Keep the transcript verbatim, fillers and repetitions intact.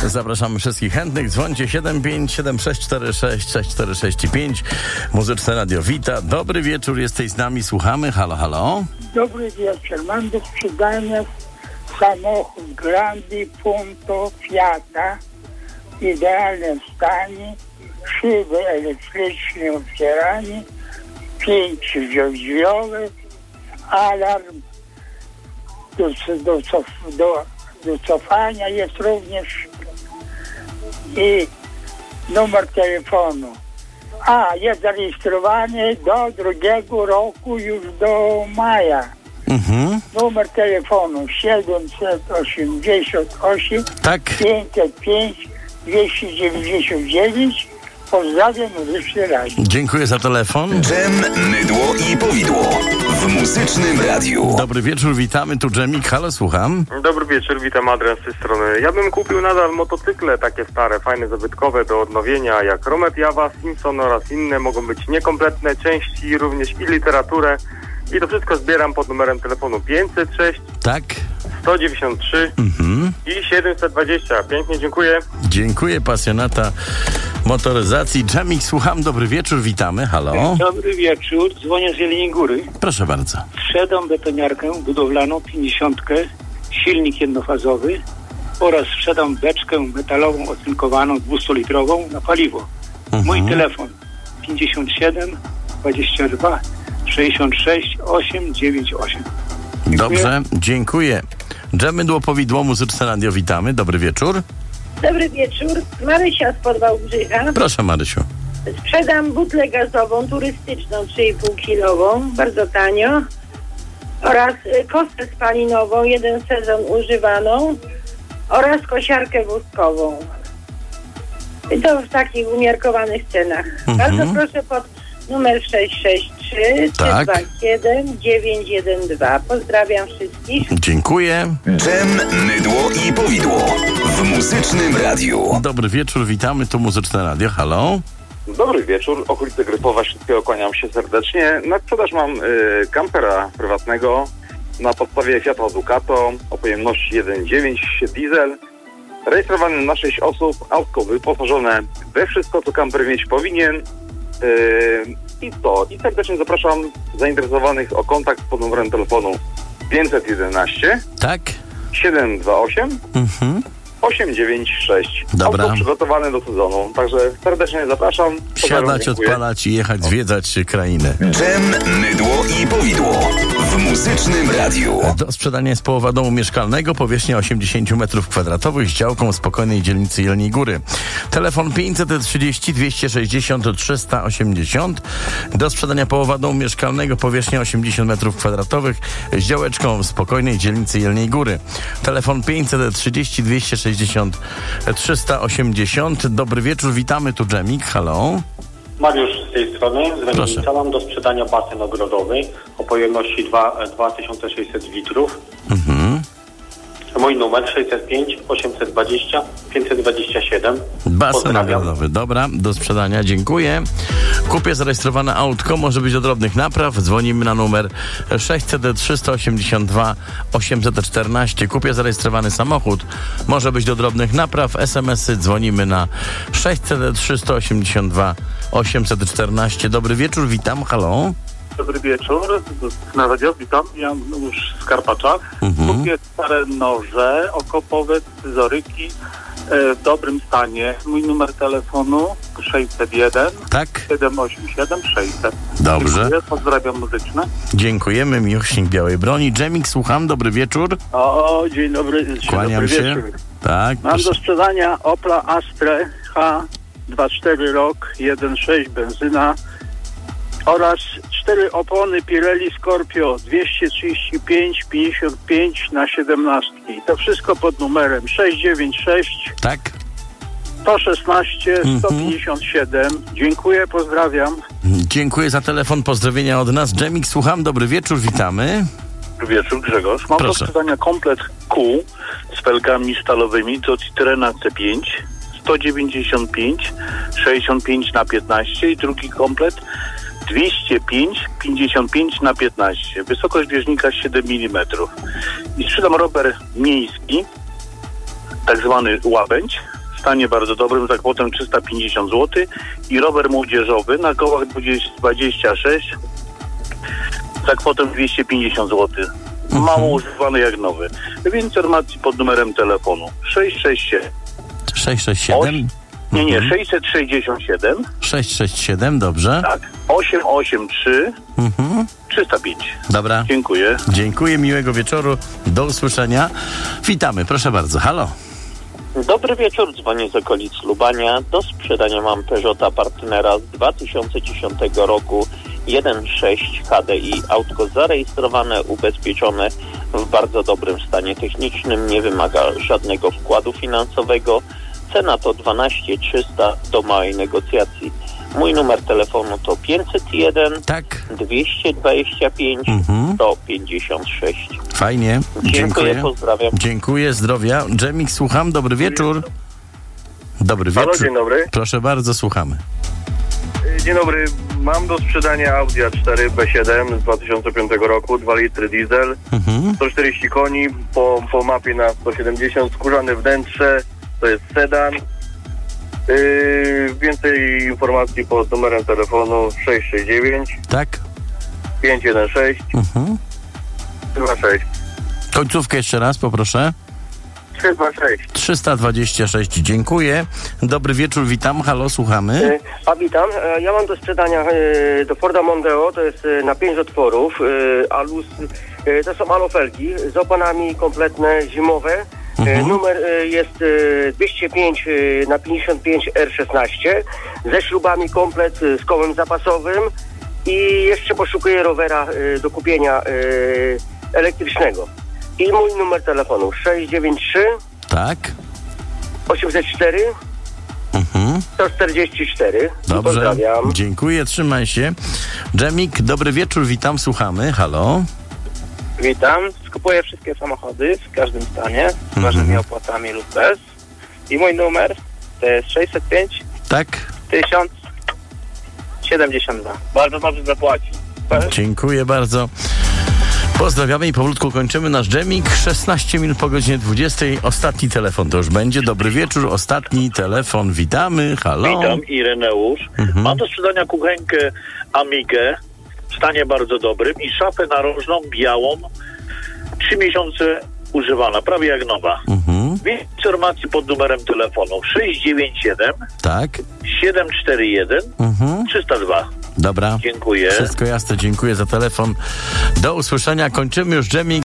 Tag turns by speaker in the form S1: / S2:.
S1: Zapraszamy wszystkich chętnych. Dzwońcie siedem pięć siedem sześć cztery sześć sześć cztery sześć pięć. Muzyczne Radio wita. Dobry wieczór, jesteś z nami, słuchamy. Halo, halo.
S2: Dobry wieczór. Mam do sprzedania samochód Grandi Punto Fiata w idealnym stanie, szyby elektryczne, otwieranie, pięć drzwiowe, alarm do, do, do, do cofania jest również i numer telefonu. A, jest zarejestrowany do drugiego roku, już do maja.
S1: Mhm.
S2: Numer telefonu siedemset osiemdziesiąt osiem
S1: Tak.
S2: pięćset pięć dwieście dziewięćdziesiąt dziewięć. Pozdrawiam, Muzyczne Radio.
S1: Dziękuję za telefon.
S3: Dżem, mydło i powidło w Muzycznym Radiu.
S1: Dobry wieczór, witamy, tu Dżemik, halo, słucham.
S4: Dobry wieczór, witam, Adrian z tej strony. Ja bym kupił nadal motocykle takie stare, fajne, zabytkowe do odnowienia, jak Romet Java, Simpson oraz inne. Mogą być niekompletne części, również i literaturę. I to wszystko zbieram pod numerem telefonu pięćset sześć
S1: Tak.
S4: sto dziewięćdziesiąt trzy
S1: Mhm.
S4: i siedemset dwadzieścia. Pięknie, dziękuję.
S1: Dziękuję, pasjonata motoryzacji. Dżemik, słucham, dobry wieczór, witamy, halo.
S5: Dobry wieczór, dzwonię z Jeleniej Góry.
S1: Proszę bardzo.
S5: Sprzedam betoniarkę budowlaną pięćdziesiątkę, silnik jednofazowy oraz sprzedam beczkę metalową ocynkowaną dwustulitrową na paliwo.
S1: Mhm.
S5: Mój telefon pięćdziesiąt siedem dwadzieścia dwa sześćdziesiąt sześć osiemset dziewięćdziesiąt osiem.
S1: Dobrze, dziękuję. Dżem, mydło, powidło, Muzyczne Radio, witamy, dobry wieczór.
S6: Dobry wieczór, Marysia z Podwałbrzycha.
S1: Proszę, Marysiu.
S6: Sprzedam butlę gazową turystyczną trzy i pół kilową, bardzo tanio, oraz y, kostę spalinową, jeden sezon używaną, oraz kosiarkę wózkową. I to w takich umiarkowanych cenach.
S1: Mhm.
S6: Bardzo proszę pod numer sześć sześć trzy
S1: Tak.
S6: trzy dwa siedem dziewięć jeden dwa. Pozdrawiam wszystkich.
S1: Dziękuję.
S3: Dżem, mydło i powidło w Muzycznym Radiu.
S1: Dobry wieczór, witamy, tu Muzyczne Radio, halo.
S7: Dobry wieczór, okolice Grypowa, wszystkiego kłaniam się serdecznie. Na sprzedaż mam y, kampera prywatnego na podstawie Fiata Ducato o pojemności jeden przecinek dziewięć diesel, rejestrowany na sześć osób, autko wyposażone we wszystko, co kamper mieć powinien. Yy, I to. I serdecznie zapraszam zainteresowanych o kontakt pod numerem telefonu pięćset jedenaście
S1: Tak.
S7: siedemset dwadzieścia osiem
S1: Mhm.
S7: osiemset dziewięćdziesiąt sześć.
S1: Dobra.
S7: Auto przygotowane do sezonu. Także serdecznie zapraszam.
S1: Siadać,
S7: Dziękuję.
S1: odpalać i jechać, zwiedzać krainę.
S3: Dżem, mydło i powidło w Muzycznym Radiu.
S1: Do sprzedania jest połowa domu mieszkalnego, powierzchnia osiemdziesiąt metrów kwadratowych z działką w spokojnej dzielnicy Jeleniej Góry. Telefon pięćset trzydzieści dwieście sześćdziesiąt trzysta osiemdziesiąt. Do sprzedania połowa domu mieszkalnego, powierzchnia osiemdziesiąt metrów kwadratowych z działeczką w spokojnej dzielnicy Jeleniej Góry. Telefon pięćset trzydzieści dwieście sześćdziesiąt trzysta osiemdziesiąt. Dobry wieczór, witamy, tu Dżemik, halo.
S8: Mariusz z tej strony. Z
S1: Proszę.
S8: Ręcznica mam do sprzedania basen ogrodowy o pojemności dwa tysiące sześćset litrów.
S1: Mhm.
S8: Mój numer sześćset pięć osiemset dwadzieścia pięćset dwadzieścia siedem.
S1: Basen
S8: Pozdrawiam.
S1: ogrodowy, dobra, do sprzedania, dziękuję. Kupię zarejestrowane autko, może być do drobnych napraw, dzwonimy na numer sześćset trzysta osiemdziesiąt dwa osiemset czternaście. Kupię zarejestrowany samochód, może być do drobnych napraw, es em esy, dzwonimy na sześćset trzysta osiemdziesiąt dwa osiemset czternaście. Dobry wieczór, witam, halo.
S9: Dobry wieczór, na radio, witam, Jan już z Karpaczach.
S1: Mhm.
S9: Kupię stare noże okopowe, scyzoryki e, w dobrym stanie. Mój numer telefonu sześćset jeden
S1: Tak,
S9: siedemset osiemdziesiąt siedem sześćset.
S1: dobrze.
S9: Dziękuję, pozdrawiam muzyczne.
S1: Dziękujemy, miłośnik Białej Broni. Dżemik, słucham, dobry wieczór.
S10: O, dzień dobry, dzień
S1: Kłaniam
S10: dobry
S1: się.
S10: wieczór.
S1: Tak,
S10: Mam
S1: proszę.
S10: do sprzedania Opla Astra H, dwadzieścia cztery rok, jeden przecinek sześć benzyna oraz cztery opony Pirelli Scorpio dwieście trzydzieści pięć pięćdziesiąt pięć na siedemnastki. To wszystko pod numerem sześćset dziewięćdziesiąt sześć
S1: Tak,
S10: sto szesnaście sto pięćdziesiąt siedem. Dziękuję, pozdrawiam.
S1: dziękuję za telefon, pozdrowienia od nas. Dżemik, słucham, dobry wieczór, witamy.
S10: Dobry wieczór, Grzegorz. Mam
S1: Proszę.
S10: do sprzedania komplet kół z felgami stalowymi do Citroena C pięć sto dziewięćdziesiąt pięć sześćdziesiąt pięć na piętnaście i drugi komplet dwieście pięć pięćdziesiąt pięć na piętnaście. Wysokość bieżnika siedem milimetrów. I sprzedam rower miejski, tak zwany łabędź, stanie bardzo dobrym za kwotę trzysta pięćdziesiąt złotych i rower młodzieżowy na kołach dwadzieścia sześć za kwotę dwieście pięćdziesiąt złotych.
S1: Mhm.
S10: Mało używany jak nowy. Więcej informacji pod numerem telefonu sześć sześć siedem.
S1: sześć sześć siedem?
S10: Nie, nie,
S1: Mhm.
S10: sześćset sześćdziesiąt siedem.
S1: sześć sześć siedem, dobrze.
S10: Tak. osiem osiem trzy
S1: Mhm.
S10: trzysta pięć.
S1: Dobra.
S10: Dziękuję.
S1: Dziękuję, miłego wieczoru. Do usłyszenia. Witamy, proszę bardzo. Halo.
S11: Dobry wieczór, dzwonię z okolic Lubania. Do sprzedania mam Peugeota Partnera z dwa tysiące dziesiątego roku jeden przecinek sześć H D I. Autko zarejestrowane, ubezpieczone, w bardzo dobrym stanie technicznym, nie wymaga żadnego wkładu finansowego. Cena to dwanaście tysięcy trzysta do małej negocjacji. Mój numer telefonu to pięćset jeden
S1: Tak.
S11: dwieście dwadzieścia pięć
S1: Mhm.
S11: sto pięćdziesiąt sześć.
S1: Fajnie.
S11: Dziękuję, pozdrawiam.
S1: Dziękuję, zdrowia. Dżemik, słucham. Dobry wieczór. Dobry wieczór.
S4: Halo, dzień dobry.
S1: Proszę bardzo, słuchamy.
S4: Dzień dobry. Mam do sprzedania Audi A cztery B siedem z dwa tysiące piątego roku, dwa litry diesel,
S1: Mhm.
S4: sto czterdzieści koni, po, po mapie na sto siedemdziesiąt, skórzane wnętrze, to jest sedan. Yy, więcej informacji pod numerem telefonu sześć sześć dziewięć
S1: Tak?
S4: pięć jeden sześć
S1: Mhm.
S4: trzy dwa sześć.
S1: Końcówkę jeszcze raz, poproszę.
S4: trzy dwa sześć.
S1: trzysta dwadzieścia sześć. Dziękuję. Dobry wieczór, witam. Halo, słuchamy.
S12: A witam. E, Ja mam do sprzedania e, do Forda Mondeo, to jest e, na pięć otworów, e, alus, e, to są alufelgi z oponami kompletne, zimowe. E,
S1: Mhm.
S12: Numer e, jest e, dwieście pięć e, na pięćdziesiąt pięć R szesnaście ze śrubami komplet, e, z kołem zapasowym i jeszcze poszukuję rowera e, do kupienia e, elektrycznego. I mój numer telefonu sześć dziewięć trzy
S1: Tak.
S12: osiemset cztery
S1: Mhm.
S12: sto czterdzieści cztery.
S1: Dobrze.
S12: Pozdrawiam.
S1: Dziękuję, trzymaj się. Dżemik, dobry wieczór, witam, słuchamy. Halo.
S13: Witam. Skupuję wszystkie samochody w każdym stanie, z ważnymi opłatami lub bez. I mój numer to jest sześćset pięć
S1: Tak.
S13: tysiąc siedemdziesiąt dwa. Bardzo dobrze zapłaci.
S1: Dziękuję bardzo. Pozdrawiamy i powolutku kończymy nasz dżemik. szesnaście minut po godzinie dwudziestej. Ostatni telefon to już będzie. Dobry wieczór, ostatni telefon. Witamy. Halo.
S10: Witam, Ireneusz.
S1: Mhm.
S10: Mam do sprzedania kuchenkę Amigę w stanie bardzo dobrym i szafę narożną, białą, trzy miesiące używana, prawie jak nowa.
S1: Mhm.
S10: Więcej informacji pod numerem telefonu sześć dziewięć siedem
S1: Tak.
S10: siedem cztery jeden
S1: Mhm.
S10: trzysta dwa.
S1: Dobra.
S10: Dziękuję.
S1: Wszystko jasne, dziękuję za telefon. Do usłyszenia. Kończymy już dżemik.